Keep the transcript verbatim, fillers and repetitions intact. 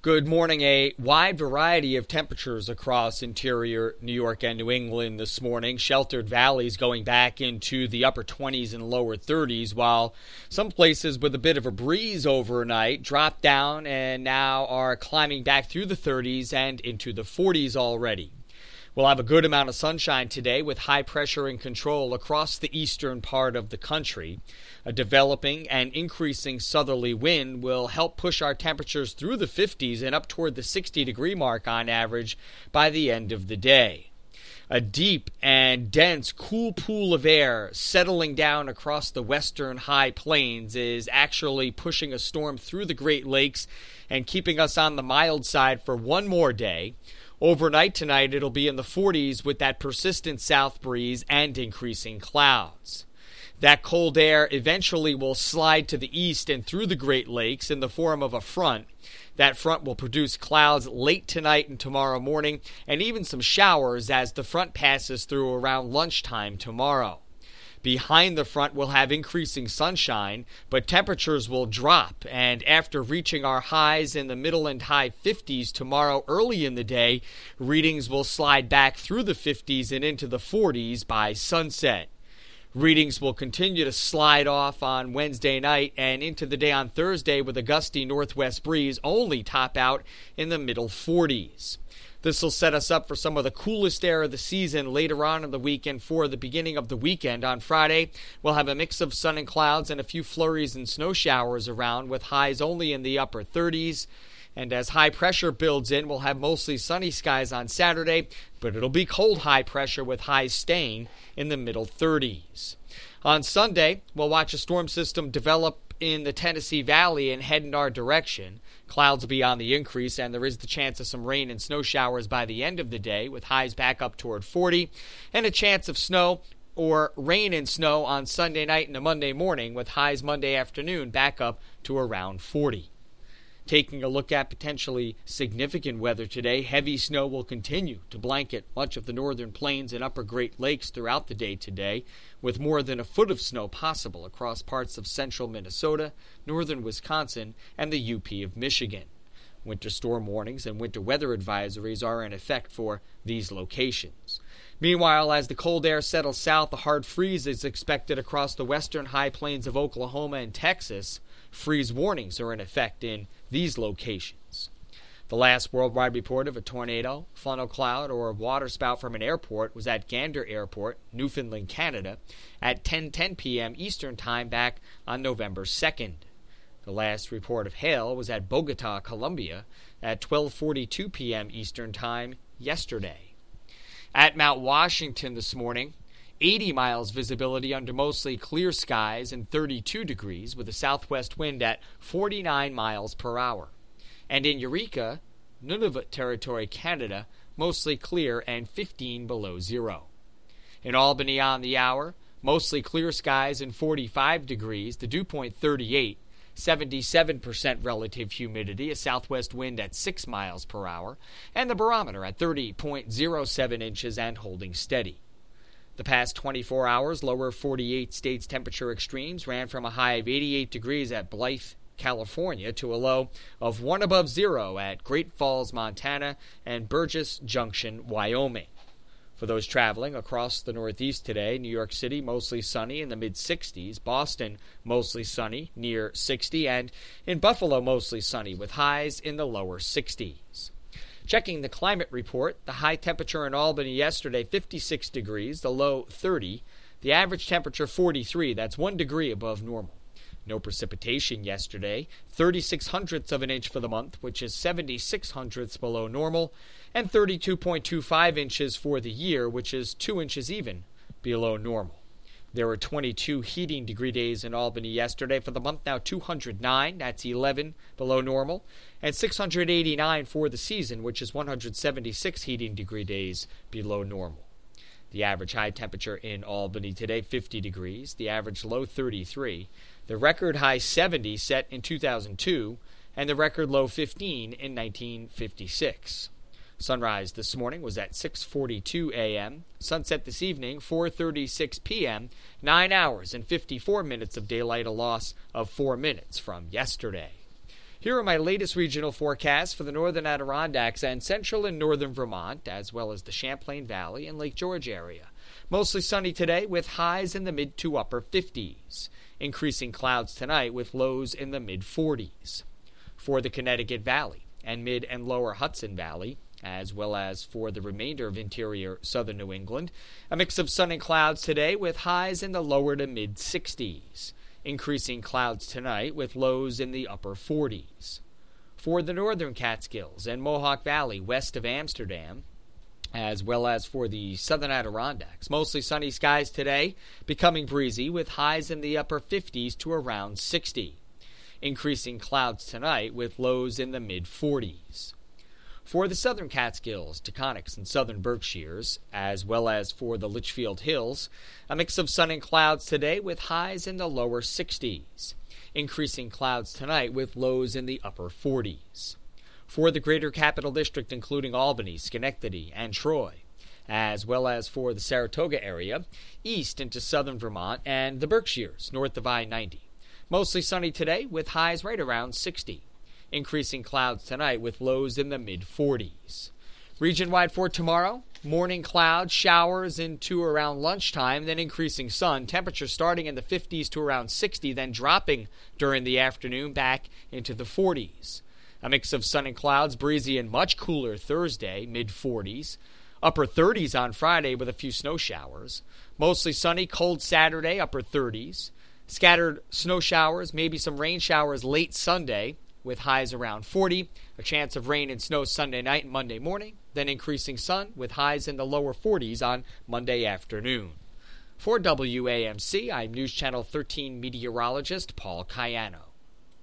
Good morning. A wide variety of temperatures across interior New York and New England this morning. Sheltered valleys going back into the upper twenties and lower thirties, while some places with a bit of a breeze overnight dropped down and now are climbing back through the thirties and into the forties already. We'll have a good amount of sunshine today with high pressure and control across the eastern part of the country. A developing and increasing southerly wind will help push our temperatures through the fifties and up toward the sixty degree mark on average by the end of the day. A deep and dense cool pool of air settling down across the western high plains is actually pushing a storm through the Great Lakes and keeping us on the mild side for one more day. Overnight tonight, it'll be in the forties with that persistent south breeze and increasing clouds. That cold air eventually will slide to the east and through the Great Lakes in the form of a front. That front will produce clouds late tonight and tomorrow morning, and even some showers as the front passes through around lunchtime tomorrow. Behind the front, we'll have increasing sunshine, but temperatures will drop, and after reaching our highs in the middle and high fifties tomorrow early in the day, readings will slide back through the fifties and into the forties by sunset. Readings will continue to slide off on Wednesday night and into the day on Thursday with a gusty northwest breeze, only top out in the middle forties. This will set us up for some of the coolest air of the season later on in the weekend. For the beginning of the weekend on Friday, we'll have a mix of sun and clouds and a few flurries and snow showers around with highs only in the upper thirties. And as high pressure builds in, we'll have mostly sunny skies on Saturday, but it'll be cold high pressure with highs staying in the middle thirties. On Sunday, we'll watch a storm system develop in the Tennessee Valley and head in our direction. Clouds will be on the increase, and there is the chance of some rain and snow showers by the end of the day, with highs back up toward forty, and a chance of snow or rain and snow on Sunday night and a Monday morning, with highs Monday afternoon back up to around forty. Taking a look at potentially significant weather today, heavy snow will continue to blanket much of the northern plains and upper Great Lakes throughout the day today, with more than a foot of snow possible across parts of central Minnesota, northern Wisconsin, and the U P of Michigan. Winter storm warnings and winter weather advisories are in effect for these locations. Meanwhile, as the cold air settles south, a hard freeze is expected across the western high plains of Oklahoma and Texas. Freeze warnings are in effect in these locations. The last worldwide report of a tornado, funnel cloud, or a waterspout from an airport was at Gander Airport, Newfoundland, Canada, at ten ten p.m. Eastern Time back on November second. The last report of hail was at Bogota, Colombia, at twelve forty-two p.m. Eastern Time yesterday. At Mount Washington this morning, eighty miles visibility under mostly clear skies and thirty-two degrees with a southwest wind at forty-nine miles per hour. And in Eureka, Nunavut Territory, Canada, mostly clear and fifteen below zero. In Albany on the hour, mostly clear skies and forty-five degrees, the dew point thirty-eight, seventy-seven percent relative humidity, a southwest wind at six miles per hour, and the barometer at thirty point zero seven inches and holding steady. The past twenty-four hours, lower forty-eight states temperature extremes ran from a high of eighty-eight degrees at Blythe, California, to a low of one above zero at Great Falls, Montana, and Burgess Junction, Wyoming. For those traveling across the Northeast today, New York City mostly sunny in the mid-sixties, Boston mostly sunny near sixty, and in Buffalo mostly sunny with highs in the lower sixties. Checking the climate report, the high temperature in Albany yesterday, fifty-six degrees, the low thirty, the average temperature forty-three, that's one degree above normal. No precipitation yesterday, thirty-six hundredths of an inch for the month, which is seventy-six hundredths below normal, and thirty-two point two five inches for the year, which is two inches even below normal. There were twenty-two heating degree days in Albany yesterday. For the month now, two hundred nine, that's eleven below normal, and six hundred eighty-nine for the season, which is one hundred seventy-six heating degree days below normal. The average high temperature in Albany today, fifty degrees, the average low thirty-three, the record high seventy set in two thousand two, and the record low fifteen in nineteen fifty-six. Sunrise this morning was at six forty-two a.m. Sunset this evening, four thirty-six p.m., nine hours and fifty-four minutes of daylight, a loss of four minutes from yesterday. Here are my latest regional forecasts for the northern Adirondacks and central and northern Vermont, as well as the Champlain Valley and Lake George area. Mostly sunny today with highs in the mid to upper fifties. Increasing clouds tonight with lows in the mid forties. For the Connecticut Valley and mid and lower Hudson Valley, as well as for the remainder of interior southern New England, a mix of sun and clouds today with highs in the lower to mid sixties. Increasing clouds tonight with lows in the upper forties. For the northern Catskills and Mohawk Valley west of Amsterdam, as well as for the southern Adirondacks, mostly sunny skies today, becoming breezy with highs in the upper fifties to around sixty. Increasing clouds tonight with lows in the mid forties. For the southern Catskills, Taconics, and southern Berkshires, as well as for the Litchfield Hills, a mix of sun and clouds today with highs in the lower sixties. Increasing clouds tonight with lows in the upper forties. For the greater Capital District, including Albany, Schenectady, and Troy, as well as for the Saratoga area, east into southern Vermont, and the Berkshires, north of I ninety. Mostly sunny today with highs right around sixty. Increasing clouds tonight with lows in the mid forties. Region-wide for tomorrow, morning clouds, showers into around lunchtime, then increasing sun. Temperatures starting in the fifties to around sixty, then dropping during the afternoon back into the forties. A mix of sun and clouds, breezy and much cooler Thursday, mid forties. Upper thirties on Friday with a few snow showers. Mostly sunny, cold Saturday, upper thirties. Scattered snow showers, maybe some rain showers late Sunday, with highs around forty, a chance of rain and snow Sunday night and Monday morning, then increasing sun with highs in the lower forties on Monday afternoon. For W A M C, I'm News Channel thirteen meteorologist Paul Cayano.